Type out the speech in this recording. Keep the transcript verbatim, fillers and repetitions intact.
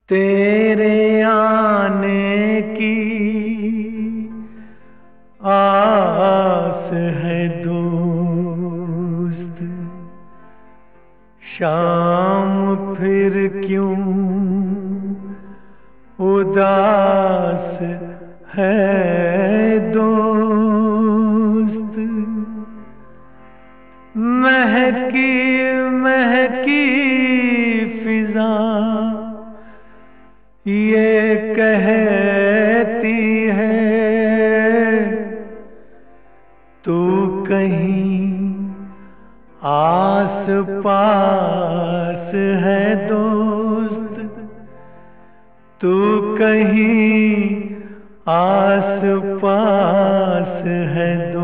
तेरे आने की आस है दोस्त, शाम फिर क्यों उदास है दोस्त। महकी महकी फिजा ये कहती है, तू कहीं आस पास है दोस्त, तू कहीं आस पास है।